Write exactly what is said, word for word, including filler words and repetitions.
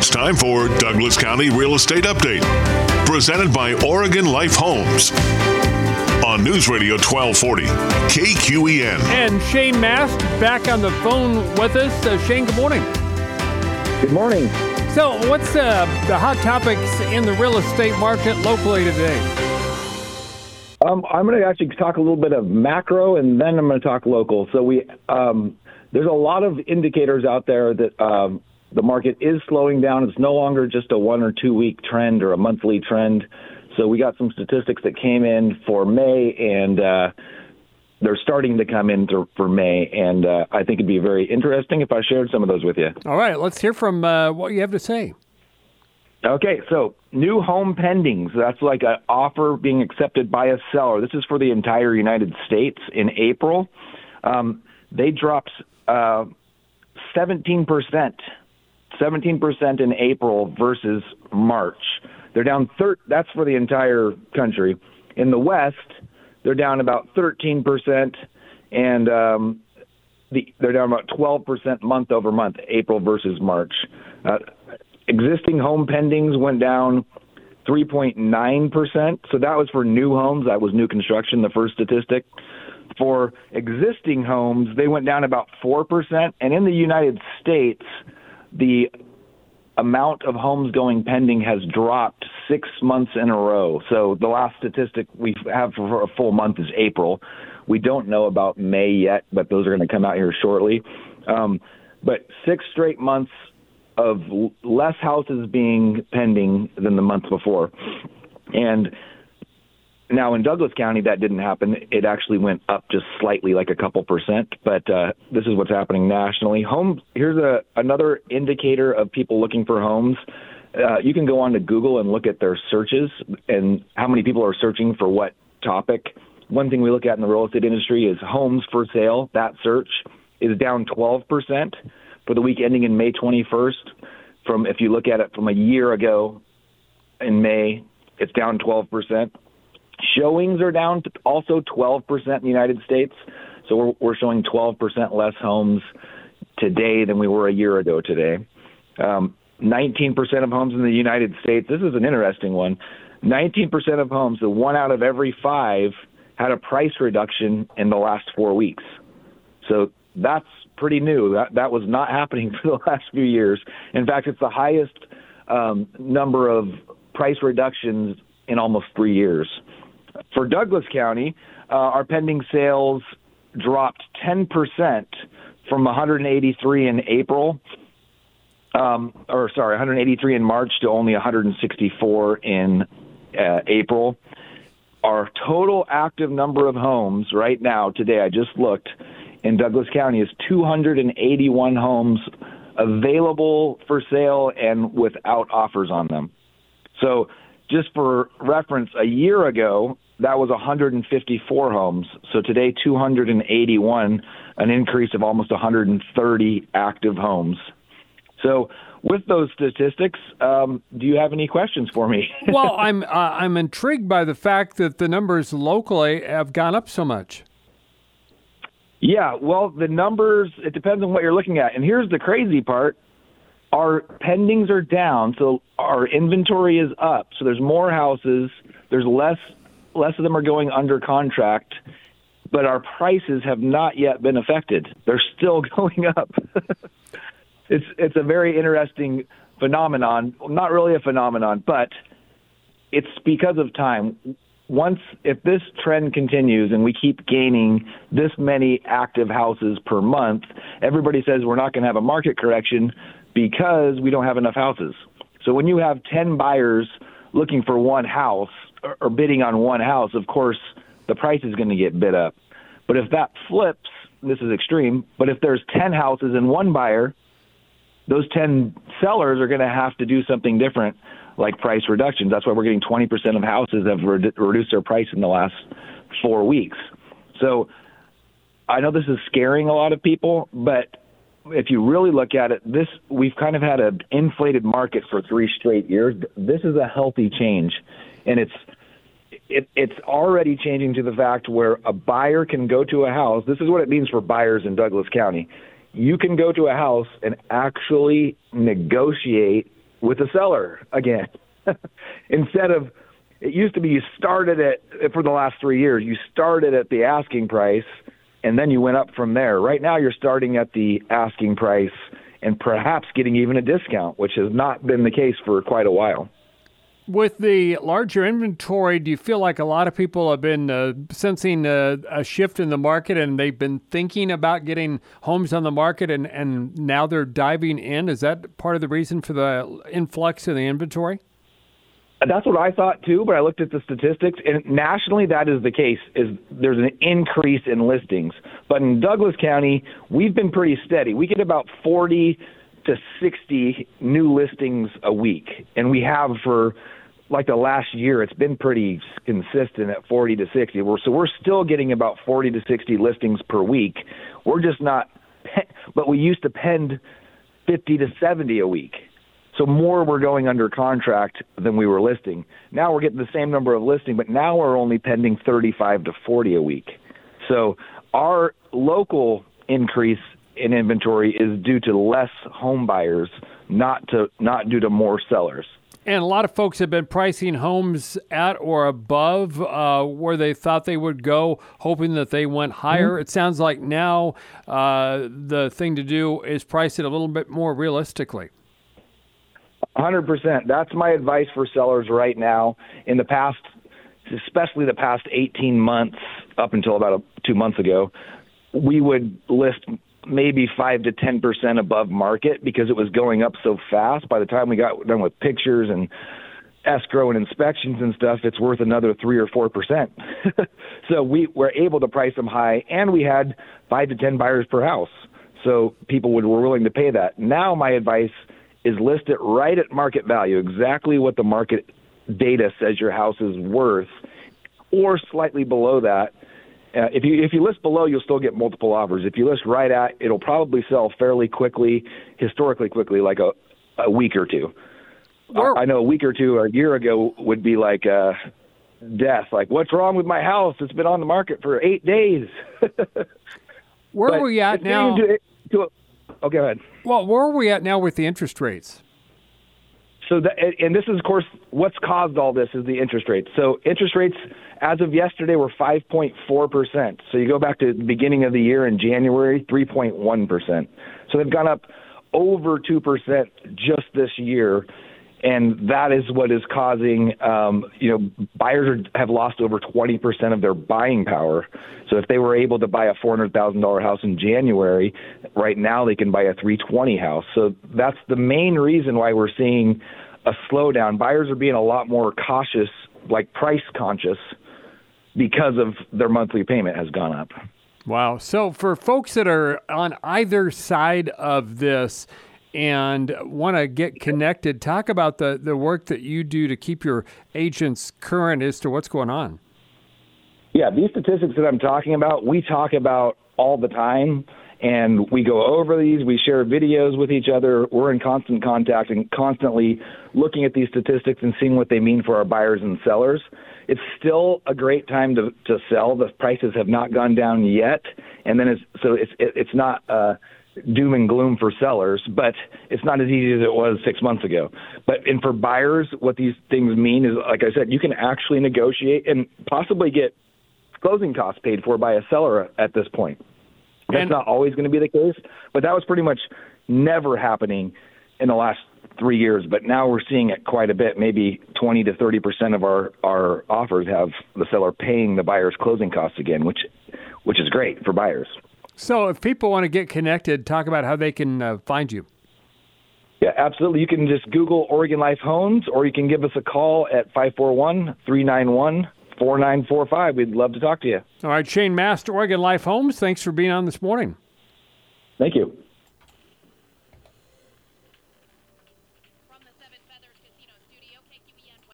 It's time for Douglas County Real Estate Update, presented by Oregon Life Homes on News Radio twelve forty K Q E N. And Shane Mast back on the phone with us. Uh, Shane, good morning. Good morning. So what's uh, the hot topics in the real estate market locally today? Um, I'm going to actually talk a little bit of macro, and then I'm going to talk local. So we um, there's a lot of indicators out there that um, the market is slowing down. It's no longer just a one or two week trend or a monthly trend. So we got some statistics that came in for May, and uh, they're starting to come in to, for May. And uh, I think it'd be very interesting if I shared some of those with you. All right, let's hear from uh, what you have to say. Okay, so new home pendings. That's like an offer being accepted by a seller. This is for the entire United States in April. Um, they dropped uh, seventeen percent, seventeen percent in April versus March. They're down. Thir- that's for the entire country. In the West, they're down about thirteen percent, and um, the, they're down about twelve percent month over month, April versus March. Uh, Existing home pendings went down three point nine percent. So that was for new homes. That was new construction, the first statistic. For existing homes, they went down about four percent. And in the United States, the amount of homes going pending has dropped six months in a row. So the last statistic we have for a full month is April. We don't know about May yet, but those are going to come out here shortly. Um, but six straight months of less houses being pending than the month before. And now in Douglas County, that didn't happen. It actually went up just slightly, like a couple percent. But uh, this is what's happening nationally. Home, here's a, another indicator of people looking for homes. Uh, you can go on to Google and look at their searches and how many people are searching for what topic. One thing we look at in the real estate industry is homes for sale. That search is down twelve percent. For the week ending in May twenty-first, from if you look at it from a year ago in May, it's down twelve percent. Showings are down to also twelve percent in the United States. So we're, we're showing twelve percent less homes today than we were a year ago today. Um, nineteen percent of homes in the United States, this is an interesting one, nineteen percent of homes, so one out of every five, had a price reduction in the last four weeks. So that's pretty new. That that was not happening for the last few years. In fact, it's the highest um, number of price reductions in almost three years. For Douglas County, uh, our pending sales dropped ten percent from one hundred eighty-three in April, um, or sorry, one hundred eighty-three in March to only one hundred sixty-four in uh, April. Our total active number of homes right now, today, I just looked, in Douglas County is two hundred eighty-one homes available for sale and without offers on them. So just for reference, a year ago, that was one hundred fifty-four homes. So today, two hundred eighty-one, an increase of almost one hundred thirty active homes. So with those statistics, um, do you have any questions for me? Well, I'm uh, I'm intrigued by the fact that the numbers locally have gone up so much. Yeah, well, the numbers, it depends on what you're looking at. And here's the crazy part. Our pendings are down, so our inventory is up. So there's more houses. There's less less of them are going under contract, but our prices have not yet been affected. They're still going up. it's it's a very interesting phenomenon. Not really a phenomenon, but it's because of time. Once, if this trend continues and we keep gaining this many active houses per month, everybody says we're not going to have a market correction because we don't have enough houses. So when you have ten buyers looking for one house or, or bidding on one house, of course, the price is going to get bid up. But if that flips, this is extreme, but if there's ten houses and one buyer, those ten sellers are going to have to do something different, like price reductions. That's why we're getting twenty percent of houses have re- reduced their price in the last four weeks. So I know this is scaring a lot of people, but if you really look at it, this we've kind of had an inflated market for three straight years. This is a healthy change, and it's it, it's already changing to the fact where a buyer can go to a house. This is what it means for buyers in Douglas County. You can go to a house and actually negotiate with the seller again. Instead of, it used to be you started at, for the last three years, you started at the asking price and then you went up from there. Right now you're starting at the asking price and perhaps getting even a discount, which has not been the case for quite a while. With the larger inventory, do you feel like a lot of people have been uh, sensing a, a shift in the market and they've been thinking about getting homes on the market and, and now they're diving in? Is that part of the reason for the influx of the inventory? That's what I thought too, but I looked at the statistics, and nationally that is the case. Is there's an increase in listings, but in Douglas County we've been pretty steady. We get about forty to sixty new listings a week, and we have for like the last year. It's been pretty consistent at forty to sixty. We're, so we're still getting about forty to sixty listings per week. We're just not, but we used to pen fifty to seventy a week. So more were going under contract than we were listing. Now we're getting the same number of listing, but now we're only pending thirty-five to forty a week. So our local increase in inventory is due to less home buyers, not to not due to more sellers. And a lot of folks have been pricing homes at or above uh, where they thought they would go, hoping that they went higher. Mm-hmm. It sounds like now uh, the thing to do is price it a little bit more realistically. one hundred percent. That's my advice for sellers right now. In the past, especially the past eighteen months, up until about a, two months ago, we would list maybe five to ten percent above market because it was going up so fast. By the time we got done with pictures and escrow and inspections and stuff, it's worth another three or four percent. So we were able to price them high, and we had five to ten buyers per house. So people would, were willing to pay that. Now my advice is list it right at market value, exactly what the market data says your house is worth, or slightly below that. Uh, if you if you list below, you'll still get multiple offers. If you list right at, it'll probably sell fairly quickly, historically quickly, like a, a week or two. Or, I, I know a week or two or a year ago would be like uh, death. Like, what's wrong with my house? It's been on the market for eight days. Where are we at now? To, to a, oh, go ahead. Well, where are we at now with the interest rates? So, the, and this is, of course, what's caused all this is the interest rates. So interest rates, as of yesterday, were five point four percent. So you go back to the beginning of the year in January, three point one percent. So they've gone up over two percent just this year. And that is what is causing, um, you know, buyers are, have lost over twenty percent of their buying power. So if they were able to buy a four hundred thousand dollars house in January, right now they can buy a three hundred twenty thousand dollars house. So that's the main reason why we're seeing a slowdown. Buyers are being a lot more cautious, like price conscious, because of their monthly payment has gone up. Wow. So for folks that are on either side of this and want to get connected, talk about the, the work that you do to keep your agents current as to what's going on. Yeah, these statistics that I'm talking about, we talk about all the time, and we go over these. We share videos with each other. We're in constant contact and constantly looking at these statistics and seeing what they mean for our buyers and sellers. It's still a great time to, to sell. The prices have not gone down yet, and then it's so it's it, it's not uh, doom and gloom for sellers, but it's not as easy as it was six months ago. But and for buyers, what these things mean is, like I said, you can actually negotiate and possibly get closing costs paid for by a seller at this point. That's and, not always going to be the case, but that was pretty much never happening in the last three years. But now we're seeing it quite a bit. Maybe twenty to thirty percent of our, our offers have the seller paying the buyer's closing costs again, which which is great for buyers. So if people want to get connected, talk about how they can uh, find you. Yeah, absolutely. You can just Google Oregon Life Homes, or you can give us a call at five four one, three nine one, four nine four five. We'd love to talk to you. All right, Shane Mast, Oregon Life Homes, thanks for being on this morning. Thank you.